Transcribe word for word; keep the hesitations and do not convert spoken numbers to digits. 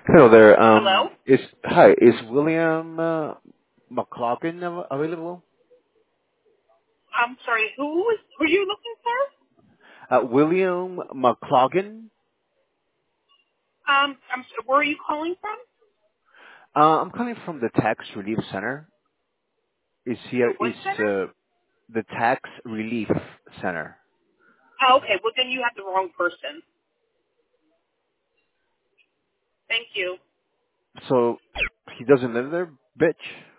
Hello there. Hello? Um, is hi, is William uh, McLaughlin av- available? I'm sorry, who is, were you looking for? Uh, William McLaughlin. Um, I'm, s- where are you calling from? Uh, I'm calling from the Tax Relief Center. Is The here what is center? uh, the Tax Relief Center. Oh, okay, well then you have the wrong person. Thank you. So he doesn't live there, bitch.